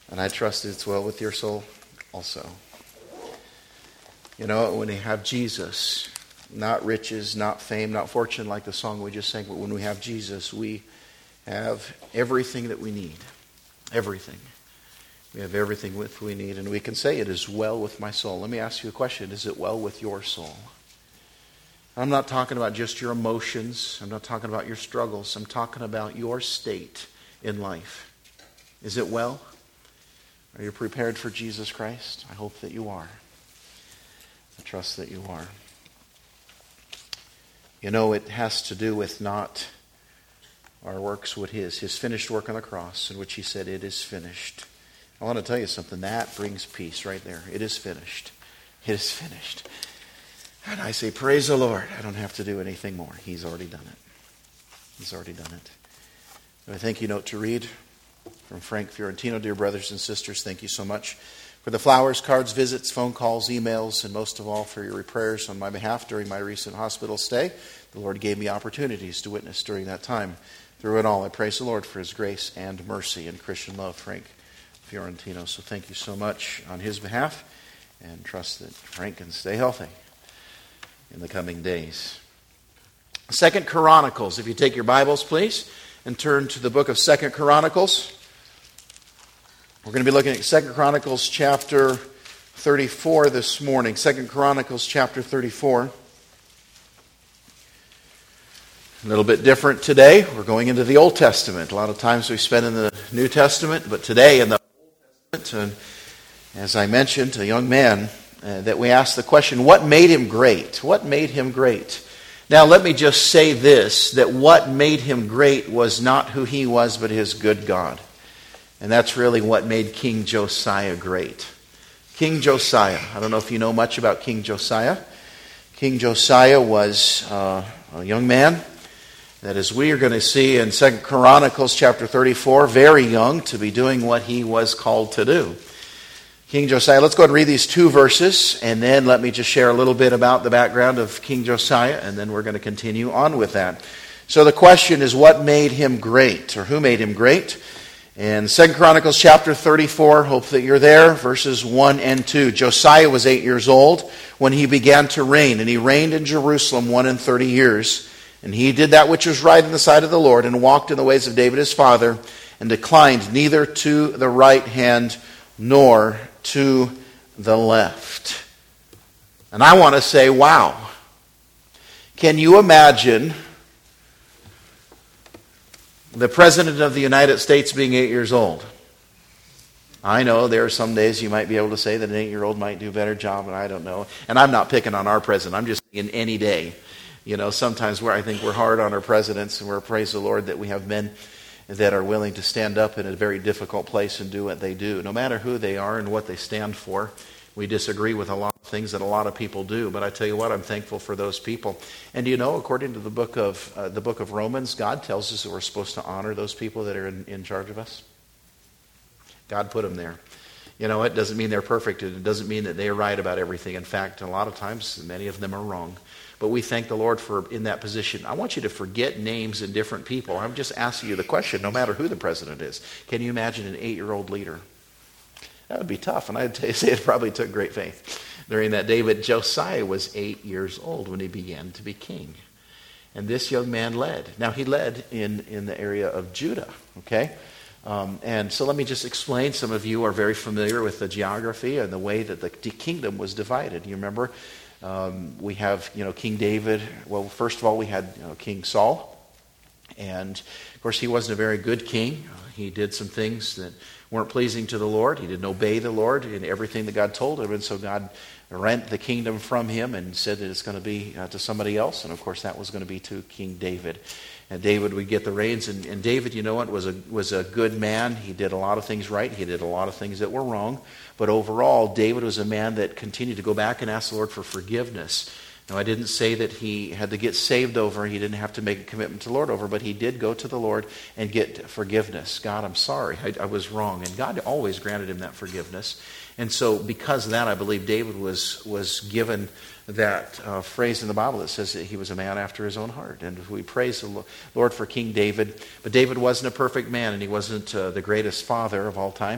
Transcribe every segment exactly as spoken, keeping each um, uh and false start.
And I trust it's well with your soul also. You know, when we have Jesus, not riches, not fame, not fortune like the song we just sang, but when we have Jesus, we have everything that we need. Everything. We have everything with we need, and we can say it is well with my soul. Let me ask you a question. Is it well with your soul? I'm not talking about just your emotions. I'm not talking about your struggles. I'm talking about your state in life. Is it well? Are you prepared for Jesus Christ? I hope that you are. I trust that you are. You know, it has to do with not our works, with His. His finished work on the cross, in which He said, it is finished. I want to tell you something. That brings peace right there. It is finished. It is finished. And I say, praise the Lord. I don't have to do anything more. He's already done it. He's already done it. And a thank you note to read from Frank Fiorentino. Dear brothers and sisters, thank you so much for the flowers, cards, visits, phone calls, emails, and most of all for your prayers on my behalf during my recent hospital stay. The Lord gave me opportunities to witness during that time. Through it all, I praise the Lord for His grace and mercy and Christian love, Frank Fiorentino. So thank you so much on his behalf, and trust that Frank can stay healthy in the coming days. Second Chronicles. If you take your Bibles, please, and turn to the book of Second Chronicles. We're going to be looking at Second Chronicles chapter thirty-four this morning. Second Chronicles chapter thirty-four. A little bit different today. We're going into the Old Testament. A lot of times we spend in the New Testament, but today in the Old Testament, and as I mentioned, a young man uh, that we asked the question, what made him great? What made him great? Now let me just say this, that what made him great was not who he was, but his good God. And that's really what made King Josiah great. King Josiah. I don't know if you know much about King Josiah. King Josiah was uh, a young man that, as we are going to see in Second Chronicles chapter thirty-four, very young to be doing what he was called to do. King Josiah. Let's go ahead and read these two verses, and then let me just share a little bit about the background of King Josiah, and then we're going to continue on with that. So the question is, what made him great, or who made him great? In Second Chronicles chapter thirty-four, hope that you're there, verses one and two. Josiah was eight years old when he began to reign, and he reigned in Jerusalem one and thirty years. And he did that which was right in the sight of the Lord, and walked in the ways of David his father, and declined neither to the right hand nor to the left. And I want to say, wow. Can you imagine the President of the United States being eight years old? I know there are some days you might be able to say that an eight-year-old might do a better job, and I don't know. And I'm not picking on our president. I'm just saying any day. You know, sometimes where I think we're hard on our presidents, and we're, praise the Lord, that we have men that are willing to stand up in a very difficult place and do what they do. No matter who they are and what they stand for, we disagree with a lot of things that a lot of people do. But I tell you what, I'm thankful for those people. And you know, according to the book of uh, the book of Romans, God tells us that we're supposed to honor those people that are in, in charge of us. God put them there. You know, it doesn't mean they're perfect. It doesn't mean that they're right about everything. In fact, a lot of times, many of them are wrong. But we thank the Lord for in that position. I want you to forget names and different people. I'm just asking you the question, no matter who the president is. Can you imagine an eight-year-old leader? That would be tough, and I'd say it probably took great faith during that day. But Josiah was eight years old when he began to be king. And this young man led. Now, he led in, in the area of Judah, okay? Um, and so let me just explain. Some of you are very familiar with the geography and the way that the kingdom was divided. You remember? Um, we have, you know, King David. Well, first of all, we had you know, King Saul. And, of course, he wasn't a very good king. He did some things that weren't pleasing to the Lord. He didn't obey the Lord in everything that God told him. And so God rent the kingdom from him and said that it's going to be uh, to somebody else. And, of course, that was going to be to King David. And David would get the reins. And, and David, you know what, was a, was a good man. He did a lot of things right. He did a lot of things that were wrong. But overall, David was a man that continued to go back and ask the Lord for forgiveness. Now, I didn't say that he had to get saved over. He didn't have to make a commitment to the Lord over. But he did go to the Lord and get forgiveness. God, I'm sorry. I, I was wrong. And God always granted him that forgiveness. And so because of that, I believe David was, was given that uh, phrase in the Bible that says that he was a man after his own heart. And we praise the Lord for King David. But David wasn't a perfect man, and he wasn't uh, the greatest father of all time.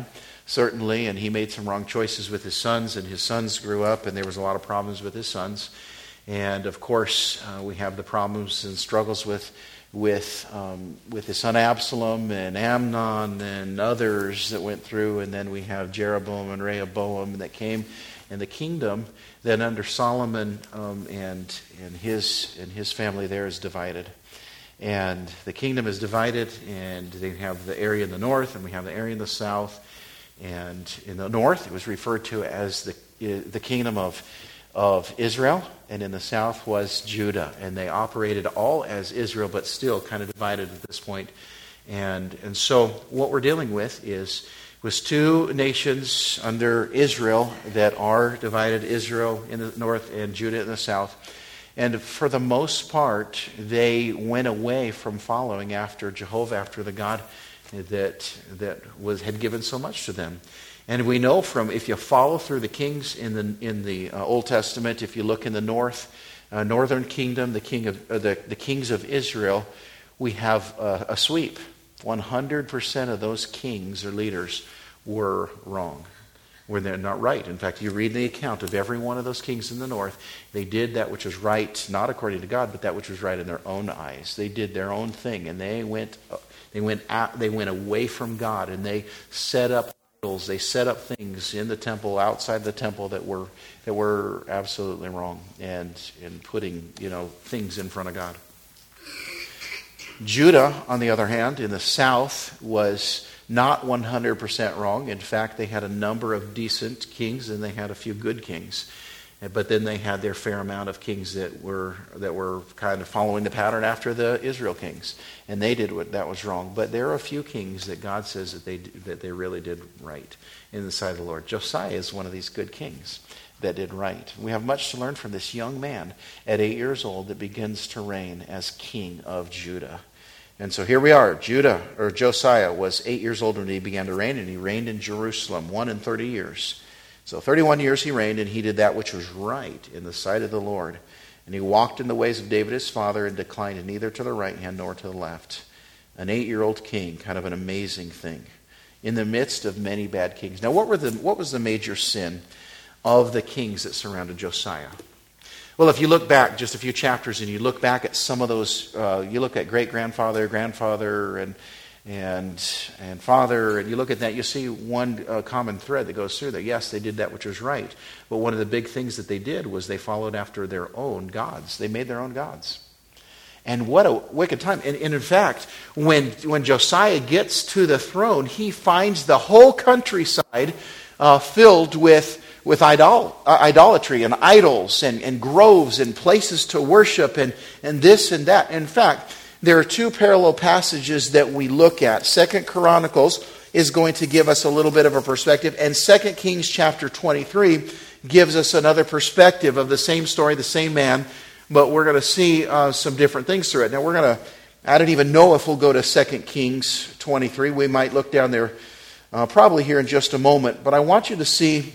certainly, and he made some wrong choices with his sons, and his sons grew up, and there was a lot of problems with his sons. And of course, uh, we have the problems and struggles with with um, with his son Absalom and Amnon and others that went through, and then we have Jeroboam and Rehoboam that came, and the kingdom then under Solomon um, and and his and his family there is divided. And the kingdom is divided, and they have the area in the north, and we have the area in the south. And in the north, it was referred to as the the kingdom of of Israel, and in the south was Judah. And they operated all as Israel, but still kind of divided at this point. And and so what we're dealing with is was two nations under Israel that are divided, Israel in the north and Judah in the south. And for the most part, they went away from following after Jehovah, after the God that that was had given so much to them. And we know from, if you follow through the kings in the in the uh, Old Testament, if you look in the north, uh, northern kingdom, the king of uh, the the kings of Israel, we have uh, a sweep. one hundred percent of those kings or leaders were wrong. Were they not right? In fact, you read the account of every one of those kings in the north. They did that which was right, not according to God, but that which was right in their own eyes. They did their own thing, and they went they went out, they went away from God, and they set up idols. They set up things in the temple, outside the temple, that were that were absolutely wrong, and in putting you know things in front of God. Judah, on the other hand, in the south, was not one hundred percent wrong. In fact, they had a number of decent kings, and they had a few good kings. But then they had their fair amount of kings that were that were kind of following the pattern after the Israel kings, and they did what that was wrong. But there are a few kings that God says that they that they really did right in the sight of the Lord. Josiah is one of these good kings that did right. We have much to learn from this young man at eight years old that begins to reign as king of Judah. And so here we are. Judah, or Josiah, was eight years old when he began to reign, and he reigned in Jerusalem one and thirty years. So thirty-one years he reigned, and he did that which was right in the sight of the Lord. And he walked in the ways of David his father, and declined neither to the right hand nor to the left. An eight-year-old king, kind of an amazing thing, in the midst of many bad kings. Now, what were the what was the major sin of the kings that surrounded Josiah? Well, if you look back just a few chapters and you look back at some of those, uh, you look at great-grandfather, grandfather, and and and father, and you look at that, you see one uh, common thread that goes through there. Yes, they did that which was right, but one of the big things that they did was they followed after their own gods. They made their own gods. And what a wicked time. And, and in fact, when, when Josiah gets to the throne, he finds the whole countryside uh, filled with with idol, uh, idolatry and idols and, and groves and places to worship and, and this and that. In fact, there are two parallel passages that we look at. Second Chronicles is going to give us a little bit of a perspective, and Second Kings chapter twenty-three gives us another perspective of the same story, the same man, but we're going to see uh, some different things through it. Now we're going to, I don't even know if we'll go to Second Kings twenty-three. We might look down there uh, probably here in just a moment, but I want you to see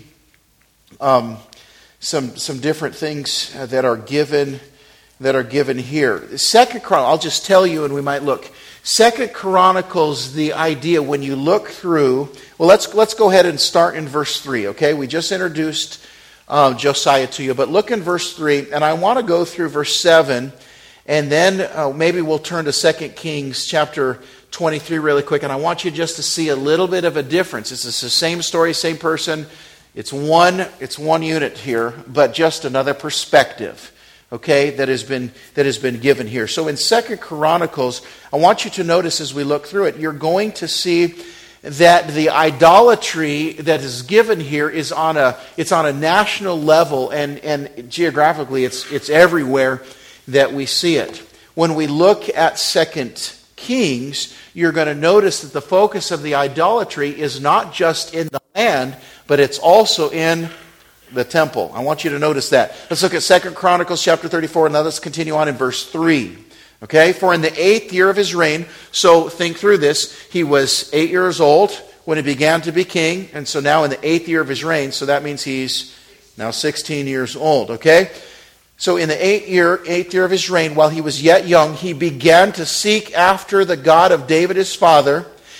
Um, some some different things that are given that are given here. Second Chronicles, I'll just tell you, and we might look. Second Chronicles, the idea when you look through. Well, let's let's go ahead and start in verse three. Okay, we just introduced uh, Josiah to you, but look in verse three, and I want to go through verse seven, and then uh, maybe we'll turn to Second Kings chapter twenty-three really quick, and I want you just to see a little bit of a difference. It's the same story, same person. It's one, it's one unit here, but just another perspective, okay, that has been that has been given here. So in Second Chronicles, I want you to notice as we look through it, you're going to see that the idolatry that is given here is on a it's on a national level, and, and geographically it's it's everywhere that we see it. When we look at Second Kings, you're going to notice that the focus of the idolatry is not just in the land, but it's also in the temple. I want you to notice that. Let's look at Second Chronicles chapter thirty-four, and now let's continue on in verse three. Okay, for in the eighth year of his reign, so think through this, he was eight years old when he began to be king, and so now in the eighth year of his reign, so that means he's now sixteen years old, okay? So in the eighth year, eighth year of his reign, while he was yet young, he began to seek after the God of David his father,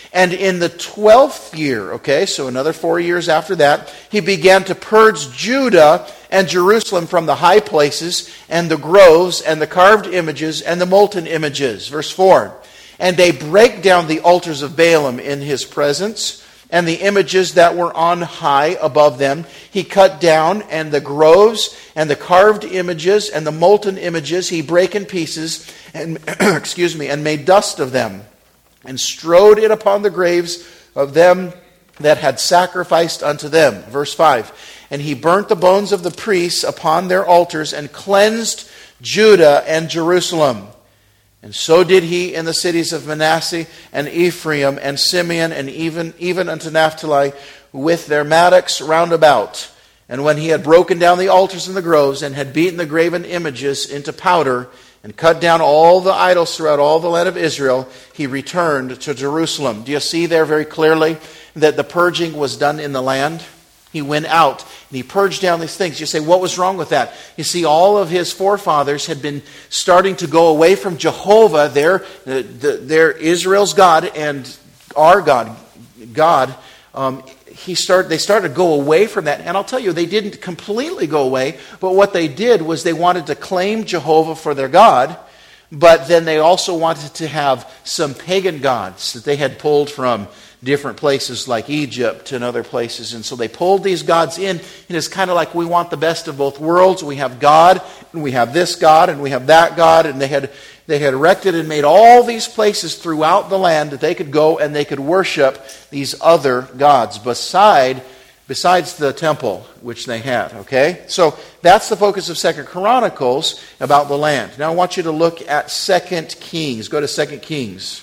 And in the twelfth year, okay, so another four years after that, he began to purge Judah and Jerusalem from the high places and the groves and the carved images and the molten images. Verse four, and they break down the altars of Baalim in his presence, and the images that were on high above them he cut down, and the groves and the carved images and the molten images he brake in pieces, and excuse me, and made dust of them, and strode it upon the graves of them that had sacrificed unto them. Verse five, and he burnt the bones of the priests upon their altars, and cleansed Judah and Jerusalem. And so did he in the cities of Manasseh and Ephraim and Simeon, and even, even unto Naphtali, with their mattocks round about. And when he had broken down the altars and the groves, and had beaten the graven images into powder, and cut down all the idols throughout all the land of Israel, he returned to Jerusalem. Do you see there very clearly that the purging was done in the land? He went out and he purged down these things. You say, what was wrong with that? You see, all of his forefathers had been starting to go away from Jehovah, their, their Israel's God and our God. God. Um, he started. They started to go away from that. And I'll tell you, they didn't completely go away. But what they did was they wanted to claim Jehovah for their God. But then they also wanted to have some pagan gods that they had pulled from different places like Egypt and other places. And so they pulled these gods in. And it's kind of like we want the best of both worlds. We have God, and we have this God, and we have that God. And they had they had erected and made all these places throughout the land that they could go and they could worship these other gods beside besides the temple which they had. Okay? So that's the focus of Second Chronicles about the land. Now I want you to look at Second Kings. Go to Second Kings.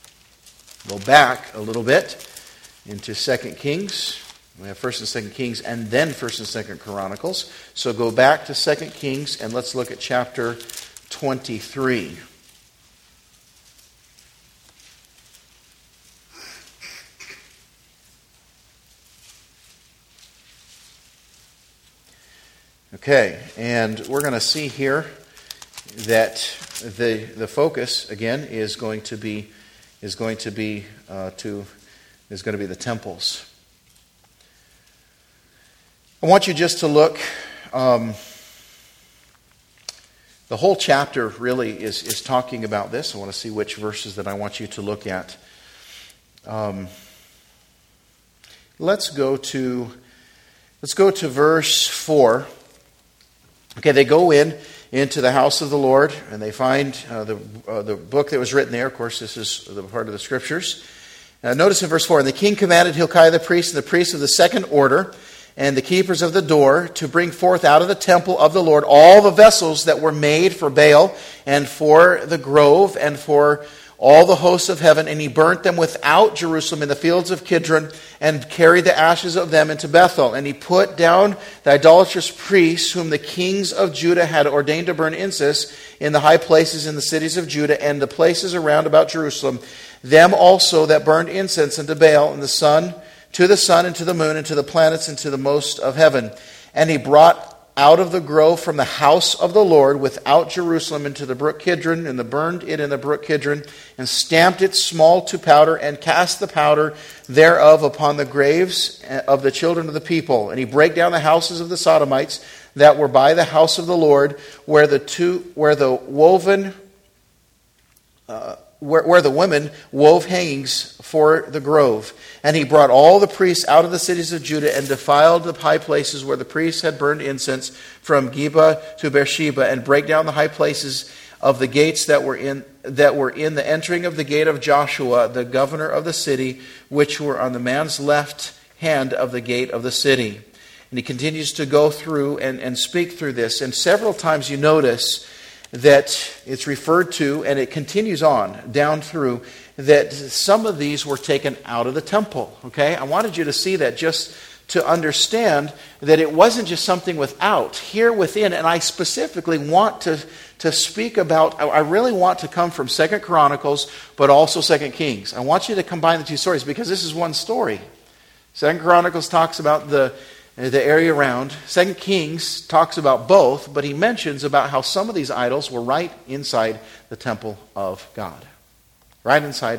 Go back a little bit into Second Kings. We have First and Second Kings and then First and Second Chronicles. So go back to Second Kings and let's look at chapter twenty-three. Okay, and we're going to see here that the the focus again is going to be is going to be uh, to is going to be the temples. I want you just to look. Um, the whole chapter really is is talking about this. I want to see which verses that I want you to look at. Um, let's go to let's go to verse four. Okay, they go in into the house of the Lord, and they find uh, the uh, the book that was written there. Of course, this is the part of the Scriptures. Uh, notice in verse four, and the king commanded Hilkiah the priest and the priests of the second order and the keepers of the door to bring forth out of the temple of the Lord all the vessels that were made for Baal and for the grove and for all the hosts of heaven, and he burnt them without Jerusalem in the fields of Kidron, and carried the ashes of them into Bethel. And he put down the idolatrous priests, whom the kings of Judah had ordained to burn incense in the high places in the cities of Judah, and the places around about Jerusalem, them also that burned incense unto Baal, and the sun, to the sun, and to the moon, and to the planets, and to the most of heaven. And he brought out of the grove from the house of the Lord without Jerusalem into the brook Kidron, and the burned it in the brook Kidron, and stamped it small to powder, and cast the powder thereof upon the graves of the children of the people. And he brake down the houses of the Sodomites that were by the house of the Lord, where the two where the woven uh, where, where the women wove hangings for the grove. And he brought all the priests out of the cities of Judah, and defiled the high places where the priests had burned incense, from Geba to Beersheba, and brake down the high places of the gates that were in that were in the entering of the gate of Joshua, the governor of the city, which were on the man's left hand of the gate of the city. And he continues to go through and, and speak through this. And several times you notice that it's referred to, and it continues on down through, that some of these were taken out of the temple. Okay, I wanted you to see that, just to understand that it wasn't just something without, here within. And I specifically want to, to speak about, I really want to come from Second Chronicles, but also Second Kings. I want you to combine the two stories, because this is one story. Second Chronicles talks about the the area around. Second Kings talks about both, but he mentions about how some of these idols were right inside the temple of God. Right inside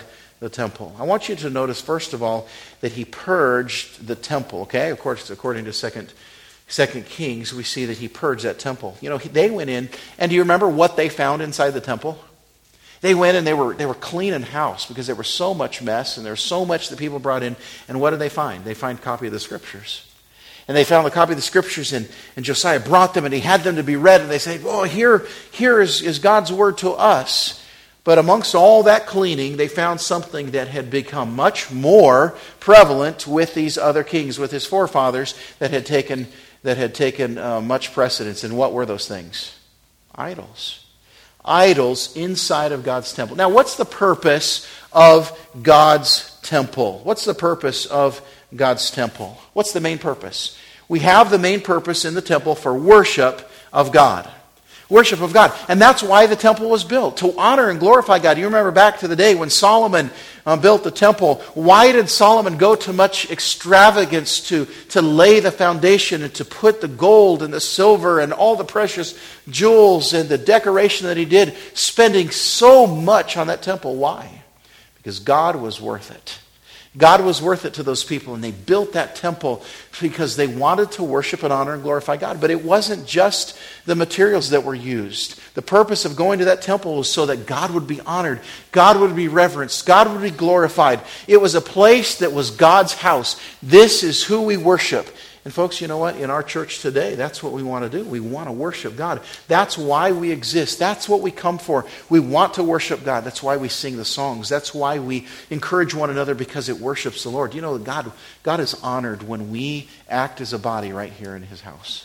the temple. I want you to notice, first of all, that he purged the temple. Okay, of course, according to Second Second Kings, we see that he purged that temple. You know, they went in, and do you remember what they found inside the temple? They went and they were they were cleaning house because there was so much mess and there was so much that people brought in. And what did they find? They find a copy of the Scriptures. And they found the copy of the Scriptures, and, and Josiah brought them, and he had them to be read. And they say, oh, here, here is, is God's word to us. But amongst all that cleaning, they found something that had become much more prevalent with these other kings, with his forefathers, that had taken, that had taken uh, much precedence. And what were those things? Idols. Idols inside of God's temple. Now, what's the purpose of God's temple? What's the purpose of God's temple? What's the main purpose? We have the main purpose in the temple for worship of God. Worship of God. And that's why the temple was built, to honor and glorify God. You remember back to the day when Solomon uh, built the temple. Why did Solomon go to much extravagance to, to lay the foundation and to put the gold and the silver and all the precious jewels and the decoration that he did, spending so much on that temple? Why? Because God was worth it. God was worth it to those people, and they built that temple because they wanted to worship and honor and glorify God. But it wasn't just the materials that were used. The purpose of going to that temple was so that God would be honored, God would be reverenced, God would be glorified. It was a place that was God's house. This is who we worship. And folks, you know what? In our church today, that's what we want to do. We want to worship God. That's why we exist. That's what we come for. We want to worship God. That's why we sing the songs. That's why we encourage one another, because it worships the Lord. You know, God, God is honored when we act as a body right here in His house.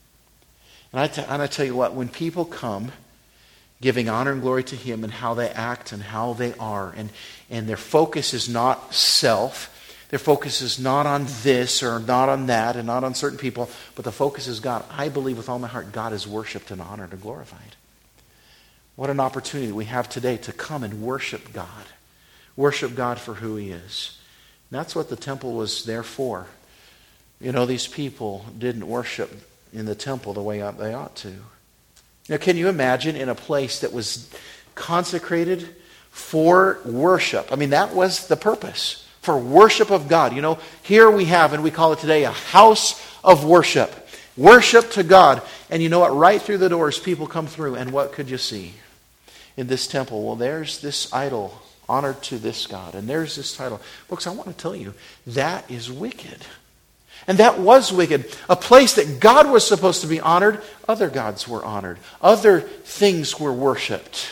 And I, t- and I tell you what, when people come giving honor and glory to Him and how they act and how they are, and, and their focus is not self, their focus is not on this or not on that and not on certain people, but the focus is God. I believe with all my heart God is worshipped and honored and glorified. What an opportunity we have today to come and worship God. Worship God for who He is. And that's what the temple was there for. You know, these people didn't worship in the temple the way they ought to. Now, can you imagine in a place that was consecrated for worship? I mean, that was the purpose. For worship of God. You know, here we have, and we call it today, a house of worship. Worship to God. And you know what? Right through the doors, people come through. And what could you see in this temple? Well, there's this idol honored to this God. And there's this title. Folks, I want to tell you, that is wicked. And that was wicked. A place that God was supposed to be honored, other gods were honored. Other things were worshipped.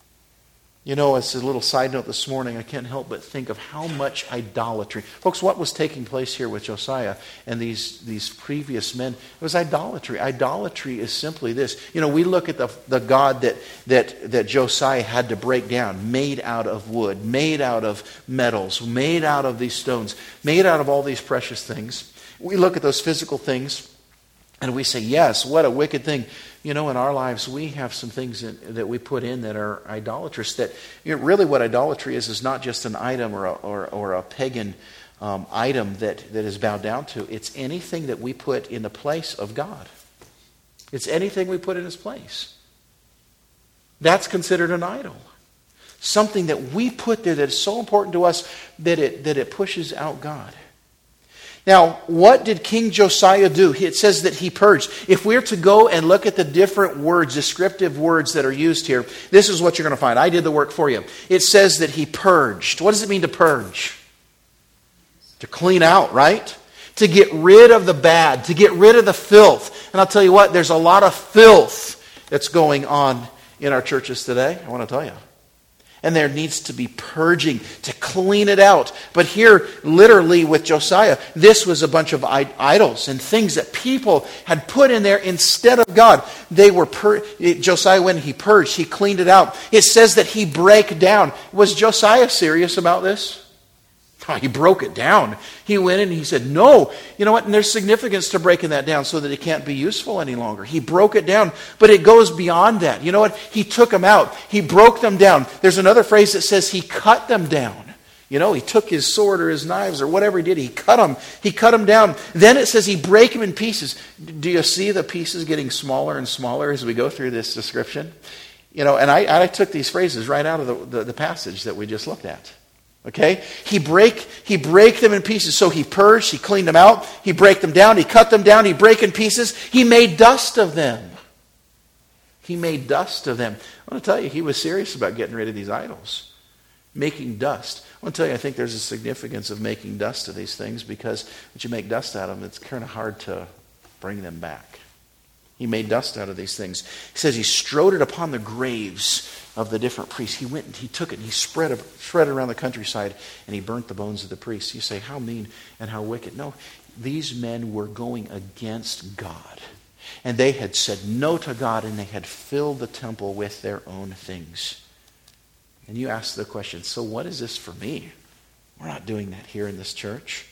You know, as a little side note this morning, I can't help but think of how much idolatry. Folks, what was taking place here with Josiah and these, these previous men? It was idolatry. Idolatry is simply this. You know, we look at the, the God that, that, that Josiah had to break down, made out of wood, made out of metals, made out of these stones, made out of all these precious things. We look at those physical things and we say, yes, what a wicked thing. You know, in our lives, we have some things that, that we put in that are idolatrous. That, you know, really what idolatry is, is not just an item or a, or, or a pagan um, item that, that is bowed down to. It's anything that we put in the place of God. It's anything we put in His place. That's considered an idol. Something that we put there that is so important to us that it, that it pushes out God. Now, what did King Josiah do? It says that he purged. If we're to go and look at the different words, descriptive words that are used here, this is what you're going to find. I did the work for you. It says that he purged. What does it mean to purge? To clean out, right? To get rid of the bad, to get rid of the filth. And I'll tell you what, there's a lot of filth that's going on in our churches today. I want to tell you. And there needs to be purging to clean it out. But here, literally with Josiah, this was a bunch of idols and things that people had put in there instead of God. They were pur- Josiah, when he purged, he cleaned it out. It says that he broke down. Was Josiah serious about this? He broke it down. He went in and he said, no. You know what? And there's significance to breaking that down so that it can't be useful any longer. He broke it down, but it goes beyond that. You know what? He took them out. He broke them down. There's another phrase that says he cut them down. You know, he took his sword or his knives or whatever he did. He cut them. He cut them down. Then it says he break them in pieces. Do you see the pieces getting smaller and smaller as we go through this description? You know, and I, I took these phrases right out of the, the, the passage that we just looked at. Okay? He break, he break them in pieces. So he purged, he cleaned them out, he break them down, he cut them down, he break in pieces. He made dust of them. He made dust of them. I want to tell you, he was serious about getting rid of these idols. Making dust. I want to tell you, I think there's a significance of making dust of these things, because once you make dust out of them, it's kind of hard to bring them back. He made dust out of these things. He says he strode it upon the graves of the different priests. He went and he took it and he spread it, spread it around the countryside, and he burnt the bones of the priests. You say, how mean and how wicked. No, these men were going against God. And they had said no to God, and they had filled the temple with their own things. And you ask the question, so what is this for me? We're not doing that here in this church.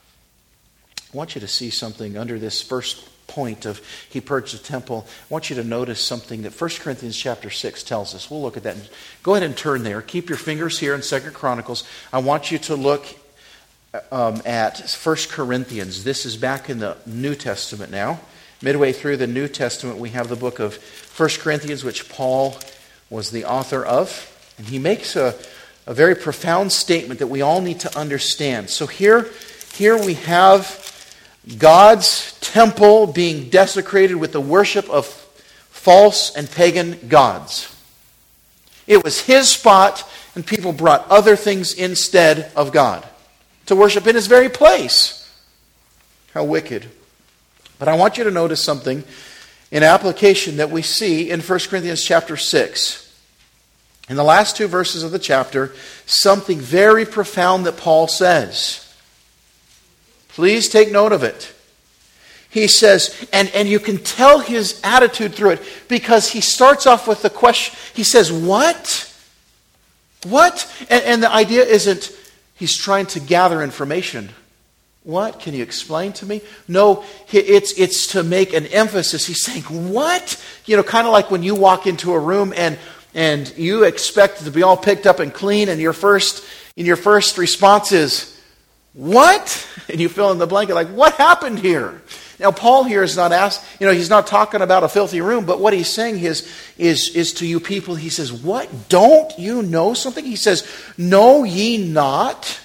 I want you to see something under this first point of he purged the temple. I want you to notice something that First Corinthians chapter six tells us. We'll look at that. Go ahead and turn there. Keep your fingers here in Second Chronicles. I want you to look um, at First Corinthians. This is back in the New Testament now. Midway through the New Testament, we have the book of First Corinthians, which Paul was the author of. And he makes a, a very profound statement that we all need to understand. So here, here we have God's temple being desecrated with the worship of false and pagan gods. It was his spot, and people brought other things instead of God to worship in his very place. How wicked. But I want you to notice something in application that we see in First Corinthians chapter six. In the last two verses of the chapter, something very profound that Paul says. Please take note of it. He says, and, and you can tell his attitude through it, because he starts off with the question. He says, what? What? And, and the idea isn't he's trying to gather information. What? Can you explain to me? No, it's it's to make an emphasis. He's saying, what? You know, kind of like when you walk into a room and and you expect it to be all picked up and clean, and your first and your first response is, what? And you fill in the blanket like, what happened here? Now, Paul here is not asked, you know, he's not talking about a filthy room, but what he's saying is, is, is to you people, he says, what? Don't you know something? He says, know ye not?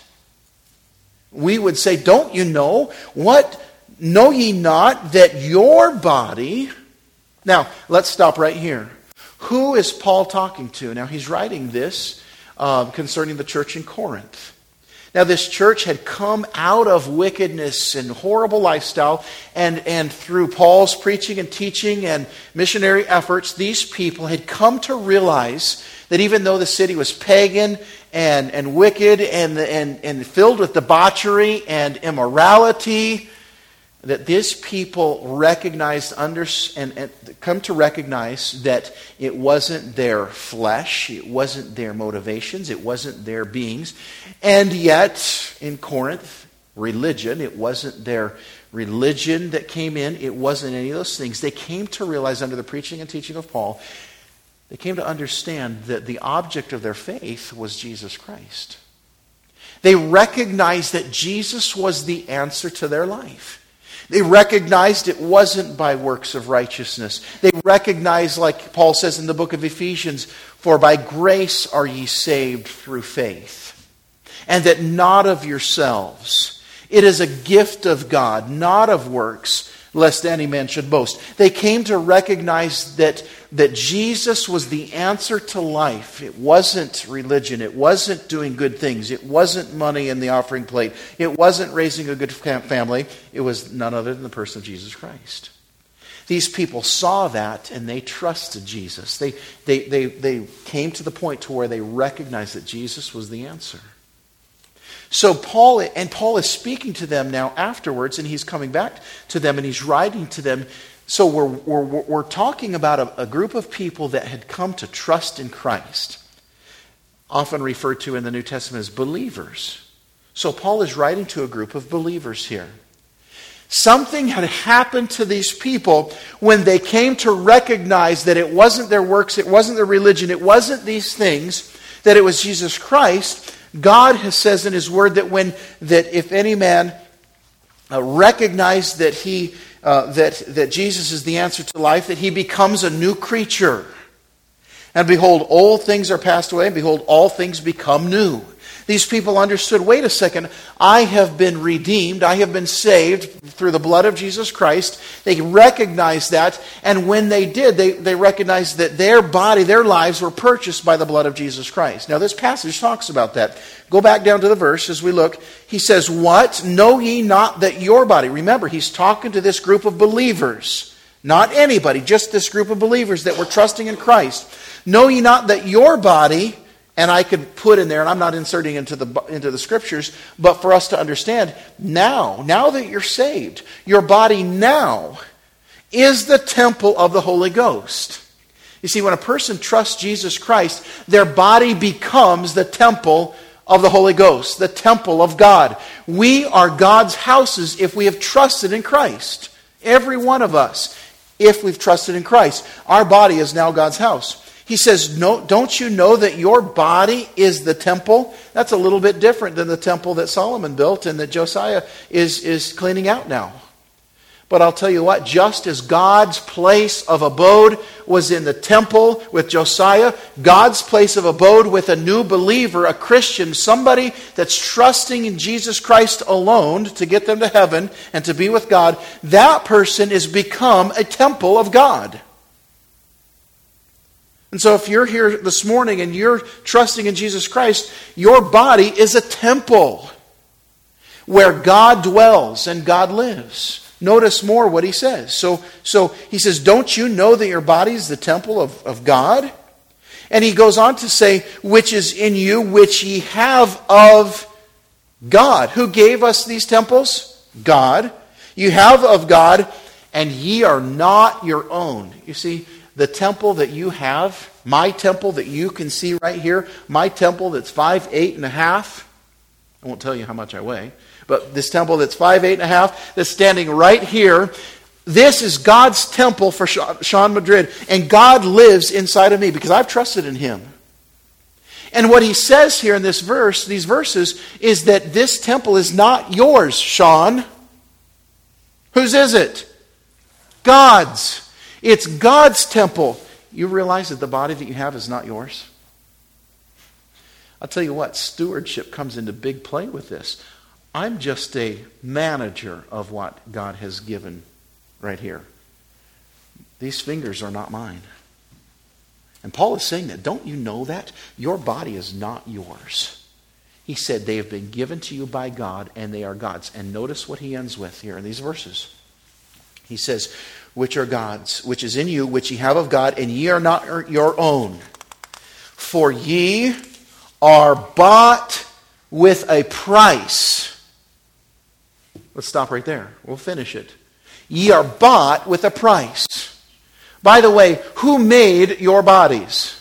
We would say, don't you know? What? Know ye not that your body... Now, let's stop right here. Who is Paul talking to? Now, he's writing this uh, concerning the church in Corinth. Now, this church had come out of wickedness and horrible lifestyle, and, and through Paul's preaching and teaching and missionary efforts, these people had come to realize that even though the city was pagan and, and wicked and, and, and filled with debauchery and immorality, that these people recognized under, and, and come to recognize that it wasn't their flesh, it wasn't their motivations, it wasn't their beings. And yet, in Corinth, religion, it wasn't their religion that came in, it wasn't any of those things. They came to realize under the preaching and teaching of Paul, they came to understand that the object of their faith was Jesus Christ. They recognized that Jesus was the answer to their life. They recognized it wasn't by works of righteousness. They recognized, like Paul says in the book of Ephesians, for by grace are ye saved through faith. And that not of yourselves. It is a gift of God, not of works, lest any man should boast. They came to recognize that, that Jesus was the answer to life. It wasn't religion. It wasn't doing good things. It wasn't money in the offering plate. It wasn't raising a good family. It was none other than the person of Jesus Christ. These people saw that and they trusted Jesus. They, they, they, they came to the point to where they recognized that Jesus was the answer. So Paul, and Paul is speaking to them now afterwards, and he's coming back to them and he's writing to them. So we're, we're, we're talking about a, a group of people that had come to trust in Christ, often referred to in the New Testament as believers. So Paul is writing to a group of believers here. Something had happened to these people when they came to recognize that it wasn't their works, it wasn't their religion, it wasn't these things, that it was Jesus Christ. God has says in His Word that when that if any man uh, recognizes that he uh, that that Jesus is the answer to life, that he becomes a new creature. And behold, old things are passed away, and behold, all things become new. These people understood, wait a second, I have been redeemed, I have been saved through the blood of Jesus Christ. They recognized that, and when they did, they, they recognized that their body, their lives were purchased by the blood of Jesus Christ. Now this passage talks about that. Go back down to the verse as we look. He says, what? Know ye not that your body, remember, he's talking to this group of believers, not anybody, just this group of believers that were trusting in Christ. Know ye not that your body, and I could put in there, and I'm not inserting into the into the scriptures, but for us to understand, now, now that you're saved, your body now is the temple of the Holy Ghost. You see, when a person trusts Jesus Christ, their body becomes the temple of the Holy Ghost, the temple of God. We are God's houses if we have trusted in Christ. Every one of us, if we've trusted in Christ. Our body is now God's house. He says, no, don't you know that your body is the temple? That's a little bit different than the temple that Solomon built and that Josiah is, is cleaning out now. But I'll tell you what, just as God's place of abode was in the temple with Josiah, God's place of abode with a new believer, a Christian, somebody that's trusting in Jesus Christ alone to get them to heaven and to be with God, that person is become a temple of God. And so if you're here this morning and you're trusting in Jesus Christ, your body is a temple where God dwells and God lives. Notice more what he says. So, so he says, don't you know that your body is the temple of, of God? And he goes on to say, which is in you, which ye have of God. Who gave us these temples? God. You have of God, and ye are not your own. You see, the temple that you have, my temple that you can see right here, my temple that's five, eight and a half. I won't tell you how much I weigh, but this temple that's five, eight and a half, that's standing right here. This is God's temple for Sean Madrid, and God lives inside of me because I've trusted in Him. And what he says here in this verse, these verses, is that this temple is not yours, Sean. Whose is it? God's. It's God's temple. You realize that the body that you have is not yours? I'll tell you what, stewardship comes into big play with this. I'm just a manager of what God has given right here. These fingers are not mine. And Paul is saying that. Don't you know that? Your body is not yours. He said they have been given to you by God and they are God's. And notice what he ends with here in these verses. He says, which are God's, which is in you, which ye have of God, and ye are not your own. For ye are bought with a price. Let's stop right there. We'll finish it. Ye are bought with a price. By the way, who made your bodies?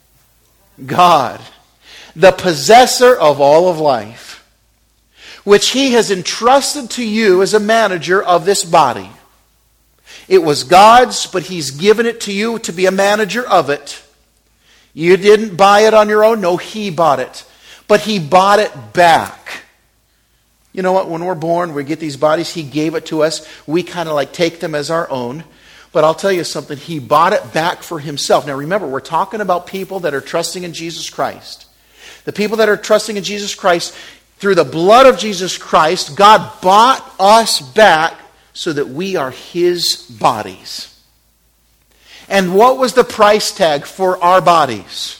God, the possessor of all of life, which He has entrusted to you as a manager of this body. It was God's, but He's given it to you to be a manager of it. You didn't buy it on your own. No, He bought it. But He bought it back. You know what? When we're born, we get these bodies. He gave it to us. We kind of like take them as our own. But I'll tell you something. He bought it back for Himself. Now remember, we're talking about people that are trusting in Jesus Christ. The people that are trusting in Jesus Christ, through the blood of Jesus Christ, God bought us back so that we are His bodies. And what was the price tag for our bodies?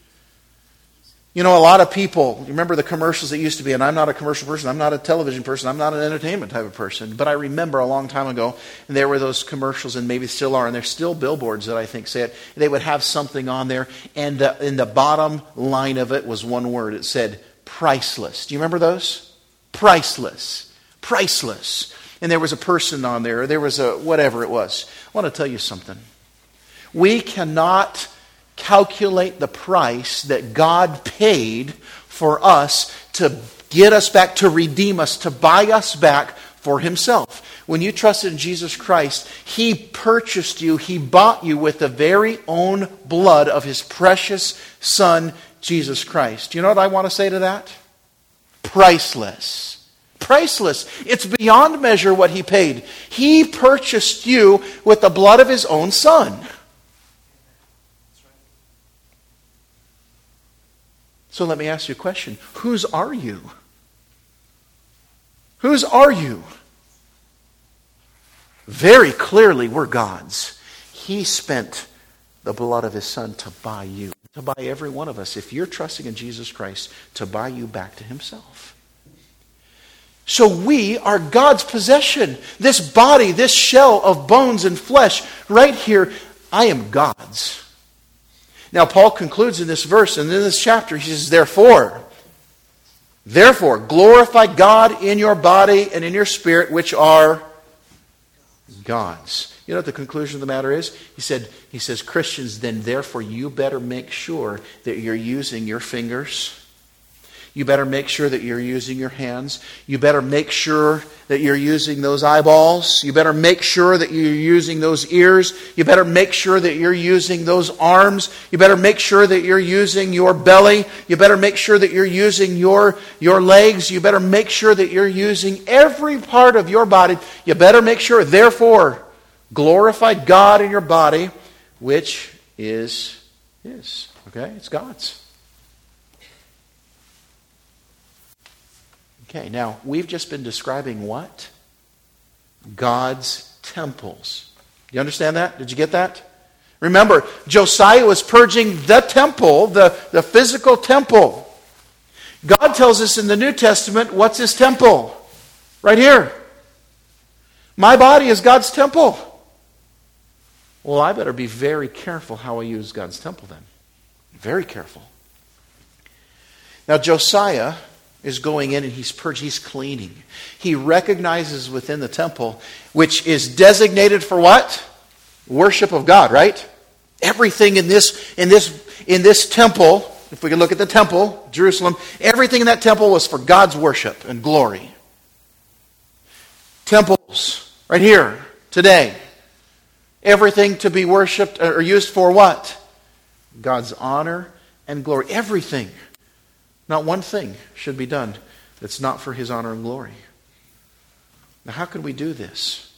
You know, a lot of people, you remember the commercials that used to be, and I'm not a commercial person, I'm not a television person, I'm not an entertainment type of person, but I remember a long time ago, and there were those commercials, and maybe still are, and there's still billboards that I think say it. They would have something on there, and the, in the bottom line of it was one word. It said, priceless. Do you remember those? Priceless. Priceless. And there was a person on there, or there was a whatever it was. I want to tell you something. We cannot calculate the price that God paid for us to get us back, to redeem us, to buy us back for Himself. When you trusted in Jesus Christ, He purchased you, He bought you with the very own blood of His precious Son, Jesus Christ. Do you know what I want to say to that? Priceless. Priceless. It's beyond measure what He paid. He purchased you with the blood of His own Son. So let me ask you a question. Whose are you? Whose are you? Very clearly, we're God's. He spent the blood of His Son to buy you, to buy every one of us, if you're trusting in Jesus Christ, to buy you back to Himself. So we are God's possession. This body, this shell of bones and flesh, right here, I am God's. Now, Paul concludes in this verse, and in this chapter, he says, Therefore, therefore, glorify God in your body and in your spirit, which are God's. You know what the conclusion of the matter is? He said, he says, Christians, then therefore you better make sure that you're using your fingers. You better make sure that you're using your hands. You better make sure that you're using those eyeballs. You better make sure that you're using those ears. You better make sure that you're using those arms. You better make sure that you're using your belly. You better make sure that you're using your, your legs. You better make sure that you're using every part of your body. You better make sure, therefore, glorify God in your body, which is His. Okay? It's God's. Okay, now, we've just been describing what? God's temples. You understand that? Did you get that? Remember, Josiah was purging the temple, the, the physical temple. God tells us in the New Testament, what's His temple? Right here. My body is God's temple. Well, I better be very careful how I use God's temple then. Very careful. Now, Josiah is going in and he's purging, he's cleaning. He recognizes within the temple, which is designated for what? Worship of God, right? Everything in this, in this, in this temple, if we can look at the temple, Jerusalem, everything in that temple was for God's worship and glory. Temples, right here, today. Everything to be worshipped or used for what? God's honor and glory. Everything. Not one thing should be done that's not for His honor and glory. Now, how can we do this?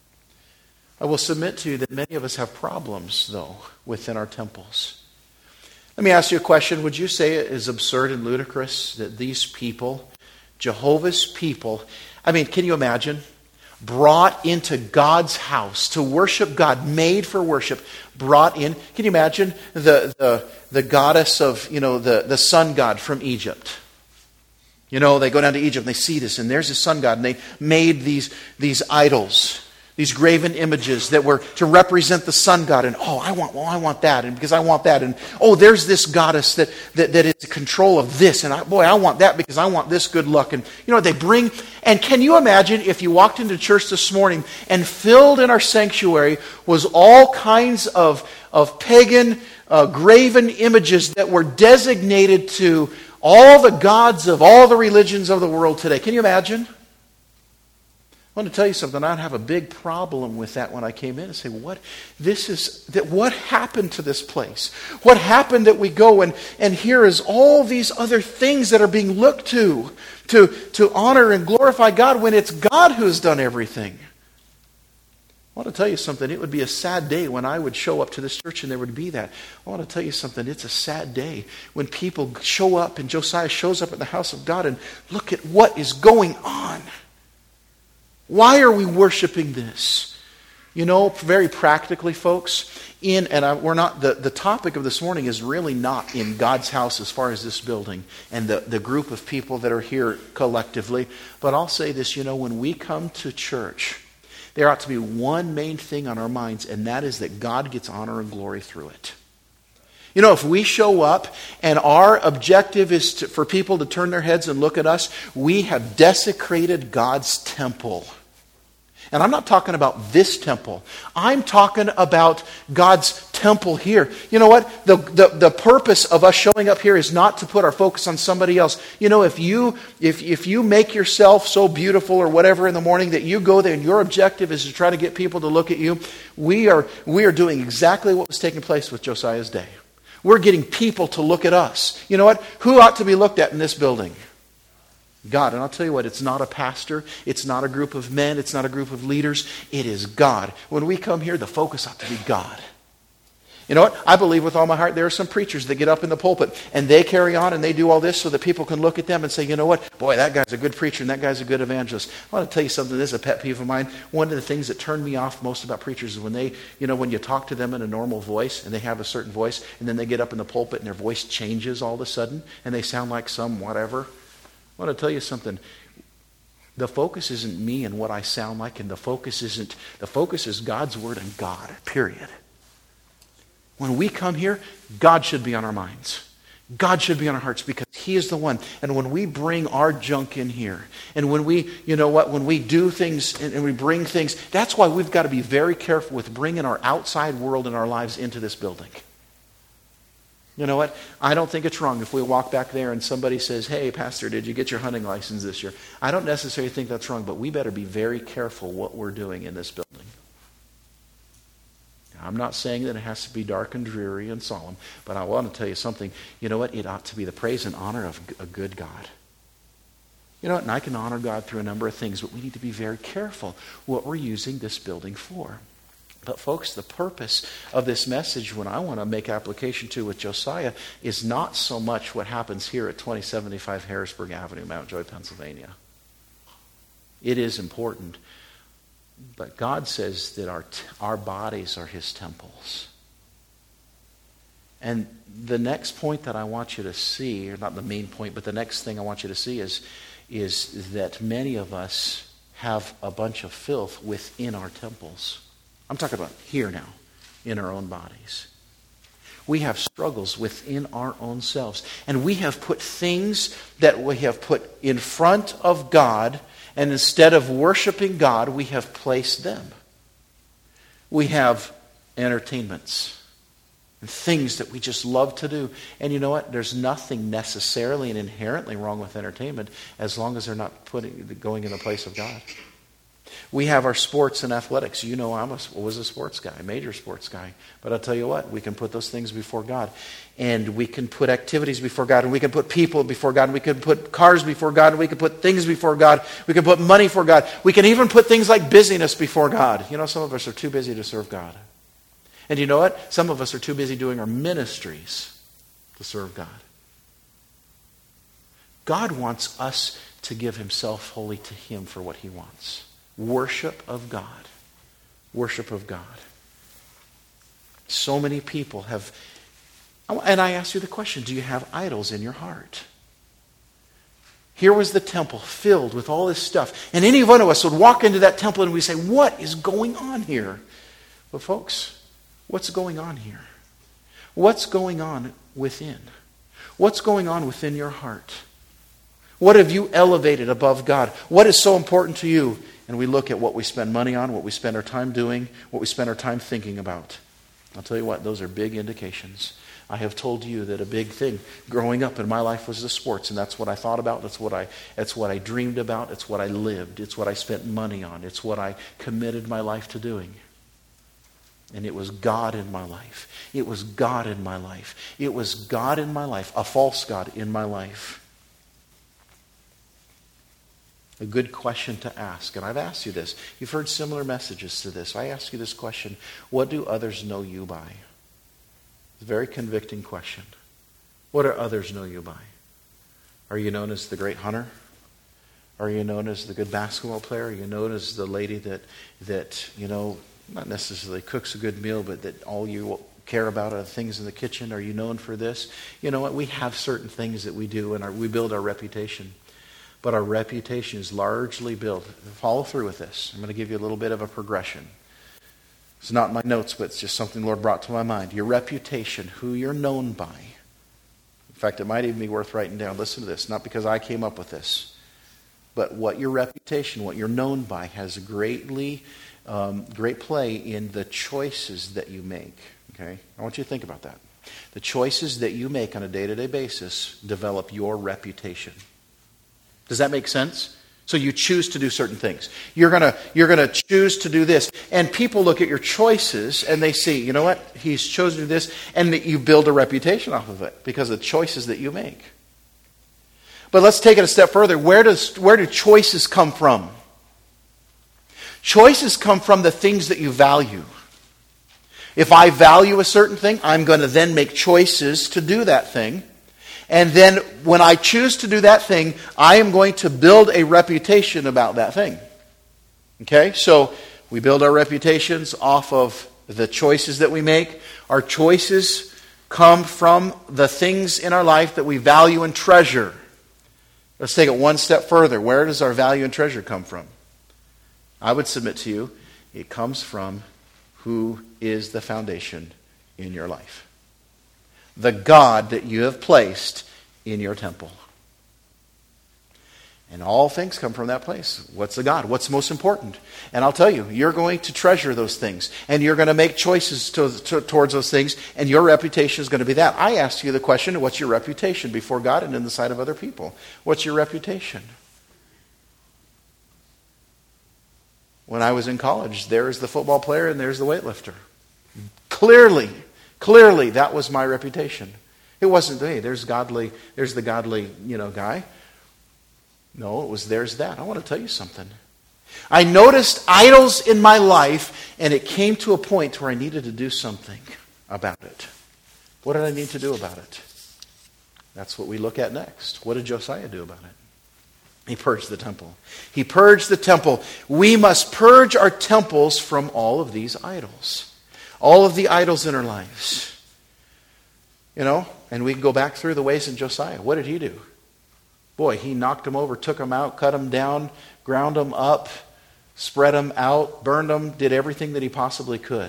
I will submit to you that many of us have problems, though, within our temples. Let me ask you a question. Would you say it is absurd and ludicrous that these people, Jehovah's people, I mean, can you imagine? Brought into God's house to worship God, made for worship, brought in. Can you imagine the the, the goddess of, you know, the, the sun god from Egypt? You know, they go down to Egypt and they see this, and there's the sun god, and they made these, these idols, these graven images that were to represent the sun god. And oh, I want, well, I want that, and because I want that, and oh, there's this goddess that that, that is in control of this, and I, boy, I want that because I want this good luck. And you know, they bring. And can you imagine if you walked into church this morning and filled in our sanctuary was all kinds of of pagan uh, graven images that were designated to all the gods of all the religions of the world today? Can you imagine? I want to tell you something. I'd have a big problem with that when I came in and say, what this is that what happened to this place? What happened that we go and, and here is all these other things that are being looked to, to to honor and glorify God when it's God who's done everything. I want to tell you something. It would be a sad day when I would show up to this church and there would be that. I want to tell you something. It's a sad day when people show up and Josiah shows up at the house of God and look at what is going on. Why are we worshiping this? You know, very practically, folks, in and I, we're not the, the topic of this morning is really not in God's house as far as this building and the, the group of people that are here collectively. But I'll say this, you know, when we come to church, there ought to be one main thing on our minds, and that is that God gets honor and glory through it. You know, if we show up and our objective is to, for people to turn their heads and look at us, we have desecrated God's temple. And I'm not talking about this temple. I'm talking about God's temple here. You know what? The, the, the purpose of us showing up here is not to put our focus on somebody else. You know, if you if if you make yourself so beautiful or whatever in the morning that you go there and your objective is to try to get people to look at you, we are we are doing exactly what was taking place with Josiah's day. We're getting people to look at us. You know what? Who ought to be looked at in this building? God. And I'll tell you what, it's not a pastor. It's not a group of men. It's not a group of leaders. It is God. When we come here, the focus ought to be God. You know what? I believe with all my heart there are some preachers that get up in the pulpit and they carry on and they do all this so that people can look at them and say, you know what? Boy, that guy's a good preacher and that guy's a good evangelist. I want to tell you something. This is a pet peeve of mine. One of the things that turned me off most about preachers is when they, you know, when you talk to them in a normal voice and they have a certain voice and then they get up in the pulpit and their voice changes all of a sudden and they sound like some whatever. I want to tell you something. The focus isn't me and what I sound like, and the focus isn't, the focus is God's Word and God, period. When we come here, God should be on our minds. God should be on our hearts because He is the one. And when we bring our junk in here, and when we, you know what, when we do things and, and we bring things, that's why we've got to be very careful with bringing our outside world and our lives into this building. You know what? I don't think it's wrong if we walk back there and somebody says, hey, Pastor, did you get your hunting license this year? I don't necessarily think that's wrong, but we better be very careful what we're doing in this building. I'm not saying that it has to be dark and dreary and solemn, but I want to tell you something. You know what? It ought to be the praise and honor of a good God. You know what? And I can honor God through a number of things, but we need to be very careful what we're using this building for. But folks, the purpose of this message, when I want to make application to with Josiah, is not so much what happens here at twenty seventy-five Harrisburg Avenue, Mount Joy, Pennsylvania. It is important. But God says that our t- our bodies are His temples. And the next point that I want you to see, or not the main point, but the next thing I want you to see is, is that many of us have a bunch of filth within our temples. I'm talking about here now, in our own bodies. We have struggles within our own selves. And we have put things that we have put in front of God, and instead of worshiping God, we have placed them. We have entertainments and things that we just love to do. And you know what? There's nothing necessarily and inherently wrong with entertainment as long as they're not putting going in the place of God. We have our sports and athletics. You know, I was a sports guy, a major sports guy. But I'll tell you what, we can put those things before God. And we can put activities before God. And we can put people before God. And we can put cars before God. And we can put things before God. We can put money before God. We can even put things like busyness before God. You know, some of us are too busy to serve God. And you know what? Some of us are too busy doing our ministries to serve God. God wants us to give Himself wholly to Him for what He wants. Worship of God. Worship of God. So many people have... And I ask you the question, do you have idols in your heart? Here was the temple filled with all this stuff. And any one of us would walk into that temple and we say, what is going on here? But folks, what's going on here? What's going on within? What's going on within your heart? What have you elevated above God? What is so important to you? And we look at what we spend money on, what we spend our time doing, what we spend our time thinking about. I'll tell you what, those are big indications. I have told you that a big thing growing up in my life was the sports, and that's what I thought about. That's what I that's what I dreamed about. It's what I lived. It's what I spent money on. It's what I committed my life to doing. And it was God in my life. It was God in my life. It was God in my life, a false God in my life. A good question to ask. And I've asked you this. You've heard similar messages to this. I ask you this question. What do others know you by? It's a very convicting question. What do others know you by? Are you known as the great hunter? Are you known as the good basketball player? Are you known as the lady that, that you know, not necessarily cooks a good meal, but that all you care about are the things in the kitchen? Are you known for this? You know what? We have certain things that we do, and our, we build our reputation. But our reputation is largely built. Follow through with this. I'm going to give you a little bit of a progression. It's not in my notes, but it's just something the Lord brought to my mind. Your reputation, who you're known by. In fact, it might even be worth writing down. Listen to this. Not because I came up with this. But what your reputation, what you're known by, has greatly, um, great play in the choices that you make. Okay? I want you to think about that. The choices that you make on a day-to-day basis develop your reputation. Does that make sense? So you choose to do certain things. You're gonna you're gonna choose to do this, and people look at your choices and they see, you know what? He's chosen to do this, and that you build a reputation off of it because of the choices that you make. But let's take it a step further. Where does where do choices come from? Choices come from the things that you value. If I value a certain thing, I'm going to then make choices to do that thing. And then when I choose to do that thing, I am going to build a reputation about that thing. Okay? So we build our reputations off of the choices that we make. Our choices come from the things in our life that we value and treasure. Let's take it one step further. Where does our value and treasure come from? I would submit to you, it comes from who is the foundation in your life. The God that you have placed in your temple. And all things come from that place. What's the God? What's most important? And I'll tell you, you're going to treasure those things. And you're going to make choices to, to, towards those things. And your reputation is going to be that. I asked you the question, what's your reputation before God and in the sight of other people? What's your reputation? When I was in college, there's the football player and there's the weightlifter. Clearly, clearly that was my reputation. It wasn't, hey, there's godly, there's the godly, you know, guy. No, it was there's that. I want to tell you something. I noticed idols in my life, and it came to a point where I needed to do something about it. What did I need to do about it? That's what we look at next. What did Josiah do about it? He purged the temple. He purged the temple. We must purge our temples from all of these idols. All of the idols in our lives. You know, and we can go back through the ways in Josiah. What did he do? Boy, he knocked them over, took them out, cut them down, ground them up, spread them out, burned them, did everything that he possibly could.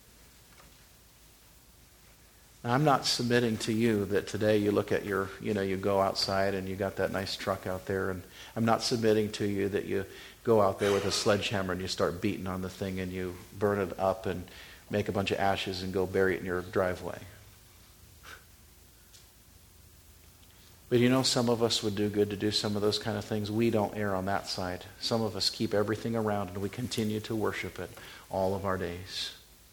Now, I'm not submitting to you that today you look at your, you know, you go outside and you got that nice truck out there, and I'm not submitting to you that you go out there with a sledgehammer and you start beating on the thing and you burn it up and make a bunch of ashes and go bury it in your driveway. But you know, some of us would do good to do some of those kind of things. We don't err on that side. Some of us keep everything around and we continue to worship it all of our days.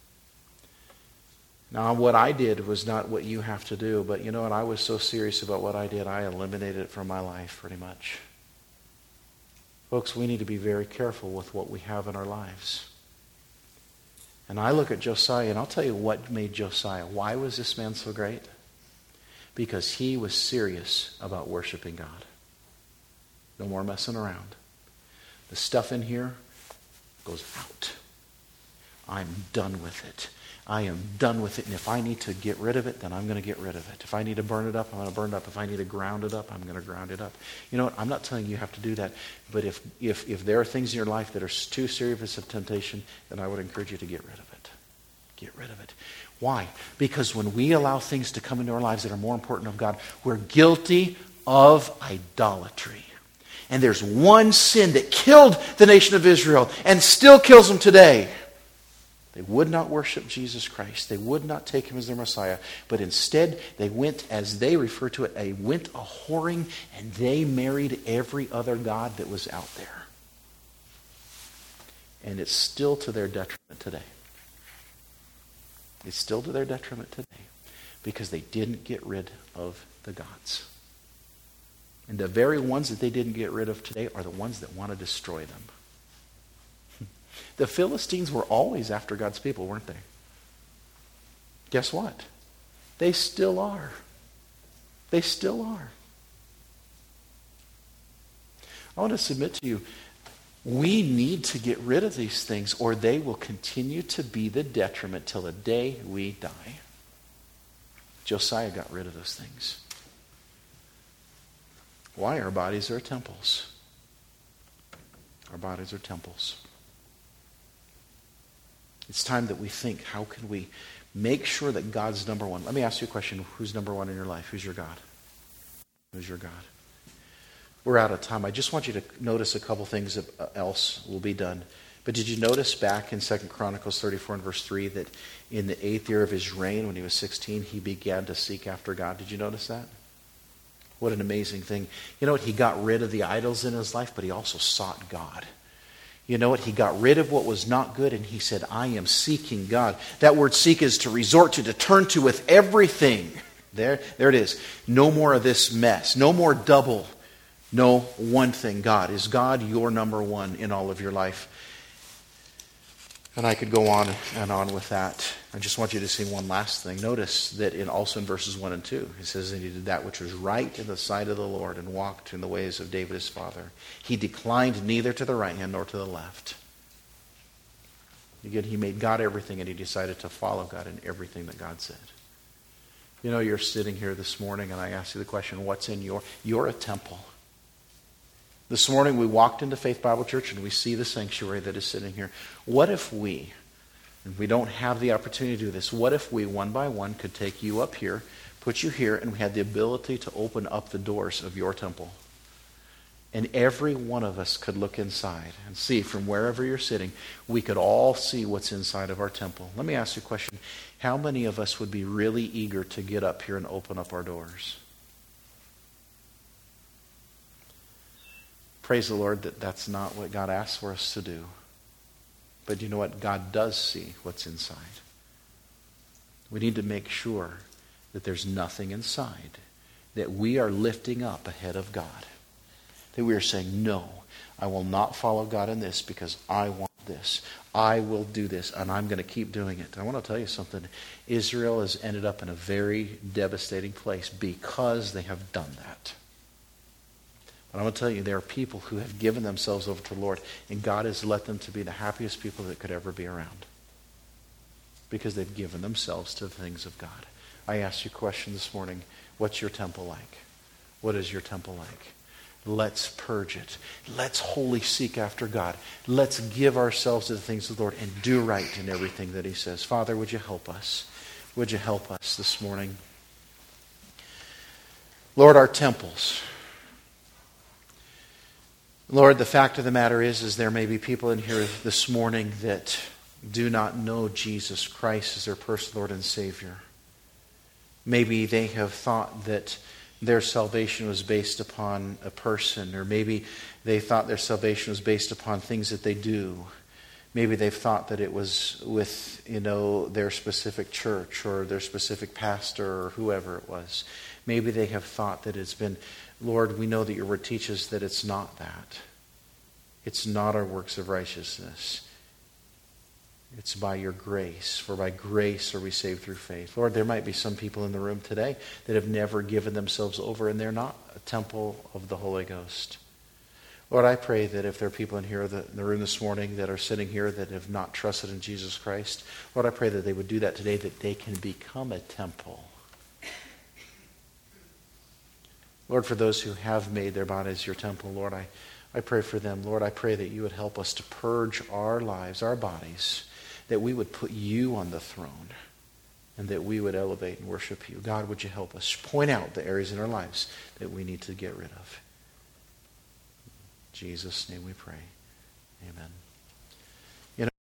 Now, what I did was not what you have to do, but you know what? I was so serious about what I did, I eliminated it from my life pretty much. Folks, we need to be very careful with what we have in our lives. And I look at Josiah, and I'll tell you what made Josiah. Why was this man so great? Because he was serious about worshiping God. No more messing around. The stuff in here goes out. I'm done with it. I am done with it. And if I need to get rid of it, then I'm going to get rid of it. If I need to burn it up, I'm going to burn it up. If I need to ground it up, I'm going to ground it up. You know what? I'm not telling you you have to do that. But if, if, if there are things in your life that are too serious of temptation, then I would encourage you to get rid of it. Get rid of it. Why? Because when we allow things to come into our lives that are more important of God, we're guilty of idolatry. And there's one sin that killed the nation of Israel and still kills them today. They would not worship Jesus Christ. They would not take him as their Messiah. But instead, they went, as they refer to it, they went a-whoring, and they married every other god that was out there. And it's still to their detriment today. It's still to their detriment today because they didn't get rid of the gods. And the very ones that they didn't get rid of today are the ones that want to destroy them. The Philistines were always after God's people, weren't they? Guess what? They still are. They still are. I want to submit to you, we need to get rid of these things or they will continue to be the detriment till the day we die. Josiah got rid of those things. Why? Our bodies are temples. Our bodies are temples. It's time that we think, how can we make sure that God's number one? Let me ask you a question. Who's number one in your life? Who's your God? Who's your God? We're out of time. I just want you to notice a couple things else will be done. But did you notice back in Second Chronicles thirty-four and verse three that in the eighth year of his reign, when he was sixteen, he began to seek after God? Did you notice that? What an amazing thing. You know what? He got rid of the idols in his life, but he also sought God. You know what? He got rid of what was not good, and he said, I am seeking God. That word seek is to resort to, to turn to with everything. There, there it is. No more of this mess. No more double. No, one thing, God. Is God your number one in all of your life? And I could go on and on with that. I just want you to see one last thing. Notice that in also in verses one and two, he says, and he did that which was right in the sight of the Lord and walked in the ways of David his father. He declined neither to the right hand nor to the left. Again, he made God everything, and he decided to follow God in everything that God said. You know, you're sitting here this morning, and I ask you the question, what's in your... You're a temple. This morning we walked into Faith Bible Church and we see the sanctuary that is sitting here. What if we, and we don't have the opportunity to do this, what if we one by one could take you up here, put you here, and we had the ability to open up the doors of your temple? And every one of us could look inside and see from wherever you're sitting, we could all see what's inside of our temple. Let me ask you a question. How many of us would be really eager to get up here and open up our doors? Praise the Lord that that's not what God asks for us to do. But you know what? God does see what's inside. We need to make sure that there's nothing inside that we are lifting up ahead of God. That we are saying, no, I will not follow God in this because I want this. I will do this, and I'm going to keep doing it. I want to tell you something. Israel has ended up in a very devastating place because they have done that. But I'm going to tell you, there are people who have given themselves over to the Lord, and God has let them to be the happiest people that could ever be around. Because they've given themselves to the things of God. I asked you a question this morning. What's your temple like? What is your temple like? Let's purge it. Let's wholly seek after God. Let's give ourselves to the things of the Lord and do right in everything that he says. Father, would you help us? Would you help us this morning? Lord, our temples... Lord, the fact of the matter is, is there may be people in here this morning that do not know Jesus Christ as their personal Lord and Savior. Maybe they have thought that their salvation was based upon a person, or maybe they thought their salvation was based upon things that they do. Maybe they've thought that it was with, you know, their specific church or their specific pastor or whoever it was. Maybe they have thought that it's been... Lord, we know that your word teaches that it's not that. It's not our works of righteousness. It's by your grace. For by grace are we saved through faith. Lord, there might be some people in the room today that have never given themselves over, and they're not a temple of the Holy Ghost. Lord, I pray that if there are people in here that, in the room this morning that are sitting here that have not trusted in Jesus Christ, Lord, I pray that they would do that today, that they can become a temple. Lord, for those who have made their bodies your temple, Lord, I, I pray for them. Lord, I pray that you would help us to purge our lives, our bodies, that we would put you on the throne, and that we would elevate and worship you. God, would you help us point out the areas in our lives that we need to get rid of. In Jesus' name we pray. Amen.